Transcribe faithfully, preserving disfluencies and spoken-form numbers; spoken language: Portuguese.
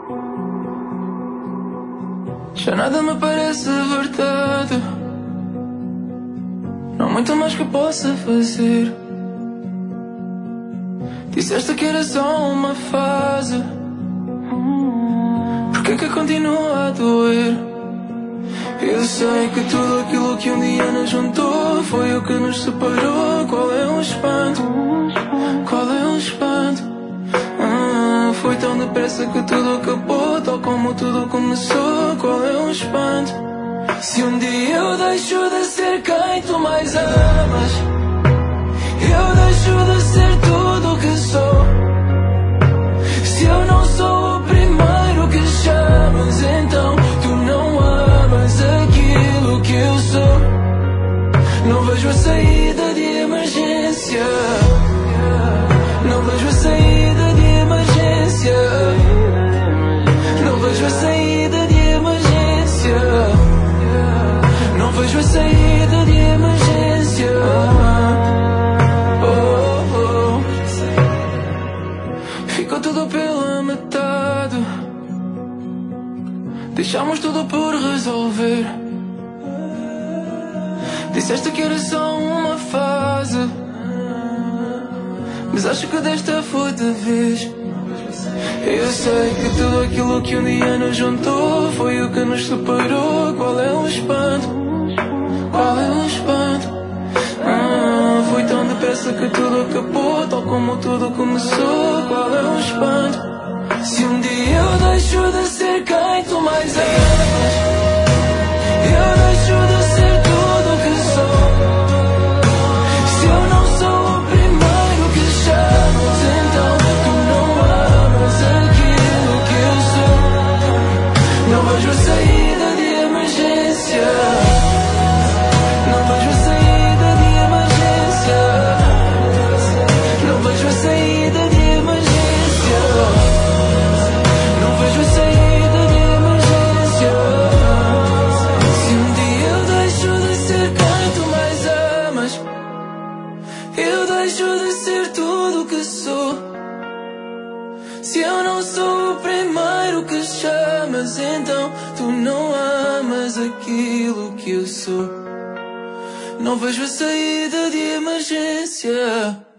Já nada me parece verdade. Não há muito mais que possa fazer. Disseste que era só uma fase. Porquê que continua a doer? Eu sei que tudo aquilo que um dia nos juntou foi o que nos separou. Qual é o espanto? Qual é o espanto? Ah, foi tão depressa que tudo acabou, tal como tudo começou. Qual é o espanto? Se um dia eu deixo de ser quem tu mais amas, eu deixo de ser tudo o que sou. Se eu não sou o primeiro que chamas, então tu não amas aquilo que eu sou. Não vejo a saída de emergência. Não vejo a saída de emergência. Não vejo a saída de emergência. Não vejo a saída de emergência. Oh, oh. Ficou tudo pela metade. Deixamos tudo por resolver. Disseste que era só uma fase, mas acho que desta foi de vez. Eu sei que tudo aquilo que um dia nos juntou foi o que nos separou. Qual é o espanto? Qual é o espanto? Ah, foi tão depressa que tudo acabou, tal como tudo começou. Qual é o espanto? Se um dia eu deixo de ser quem tu mais amas, eu deixo de ser tudo o que sou. Se eu não sou o primeiro que chamas, então tu não amas aquilo que eu sou. Não vejo a saída de emergência. Não vejo a saída de emergência. Não vejo a saída de emergência. Não vejo a saída de emergência. Se um dia eu deixo de ser quem tu mais amas, eu deixo de ser tudo o que sou. Se eu não sou o primeiro que chamas, então tu não amas aquilo que eu sou. Não vejo a saída de emergência.